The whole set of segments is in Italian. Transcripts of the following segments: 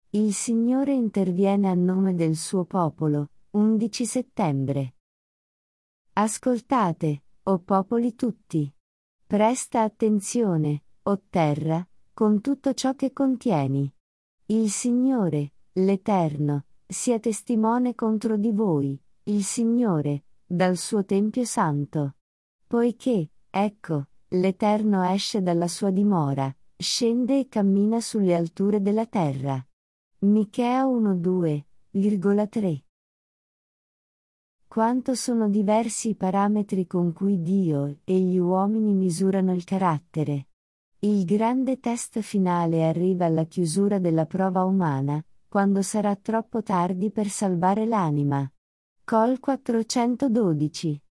Il Signore interviene a nome del suo popolo. 11 settembre. Ascoltate, o popoli tutti. Presta attenzione, o terra, con tutto ciò che contieni. Il Signore, l'Eterno, sia testimone contro di voi, il Signore, dal suo Tempio santo. Poiché, ecco, l'Eterno esce dalla sua dimora, scende e cammina sulle alture della terra. Michea 1:2,3. Quanto sono diversi i parametri con cui Dio e gli uomini misurano il carattere. Il grande test finale arriva alla chiusura della prova umana, quando sarà troppo tardi per salvare l'anima. Col 412.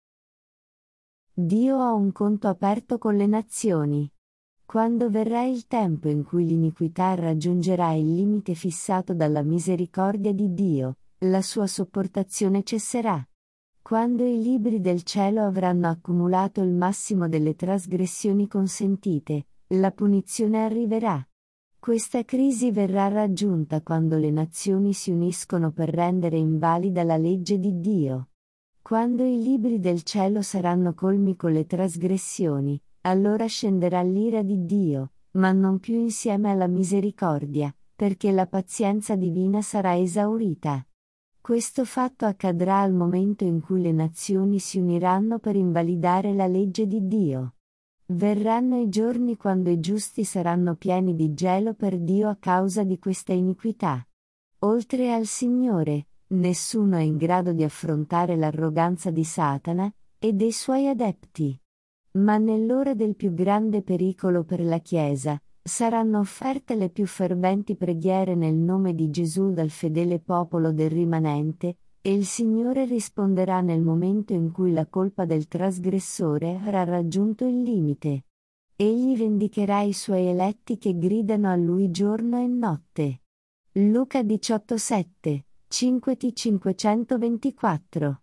Dio ha un conto aperto con le nazioni. Quando verrà il tempo in cui l'iniquità raggiungerà il limite fissato dalla misericordia di Dio, la sua sopportazione cesserà. Quando i libri del cielo avranno accumulato il massimo delle trasgressioni consentite, la punizione arriverà. Questa crisi verrà raggiunta quando le nazioni si uniscono per rendere invalida la legge di Dio. Quando i libri del cielo saranno colmi con le trasgressioni, allora scenderà l'ira di Dio, ma non più insieme alla misericordia, perché la pazienza divina sarà esaurita. Questo fatto accadrà al momento in cui le nazioni si uniranno per invalidare la legge di Dio. Verranno i giorni quando i giusti saranno pieni di gelo per Dio a causa di questa iniquità. Oltre al Signore, nessuno è in grado di affrontare l'arroganza di Satana e dei suoi adepti. Ma nell'ora del più grande pericolo per la Chiesa, saranno offerte le più ferventi preghiere nel nome di Gesù dal fedele popolo del rimanente, e il Signore risponderà nel momento in cui la colpa del trasgressore avrà raggiunto il limite. Egli vendicherà i suoi eletti che gridano a Lui giorno e notte. Luca 18:7, 5t 524.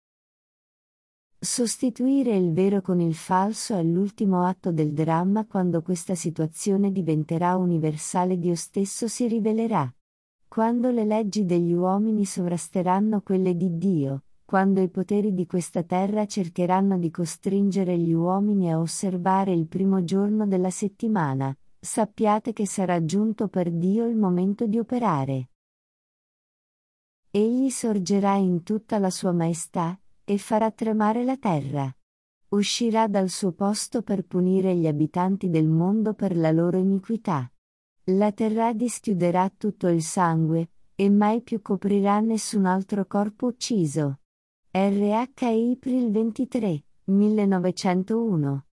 Sostituire il vero con il falso è l'ultimo atto del dramma quando questa situazione diventerà universale. Dio stesso si rivelerà. Quando le leggi degli uomini sovrasteranno quelle di Dio, quando i poteri di questa terra cercheranno di costringere gli uomini a osservare il primo giorno della settimana, sappiate che sarà giunto per Dio il momento di operare. Egli sorgerà in tutta la sua maestà, e farà tremare la terra. Uscirà dal suo posto per punire gli abitanti del mondo per la loro iniquità. La terra dischiuderà tutto il sangue, e mai più coprirà nessun altro corpo ucciso. RH April 23, 1901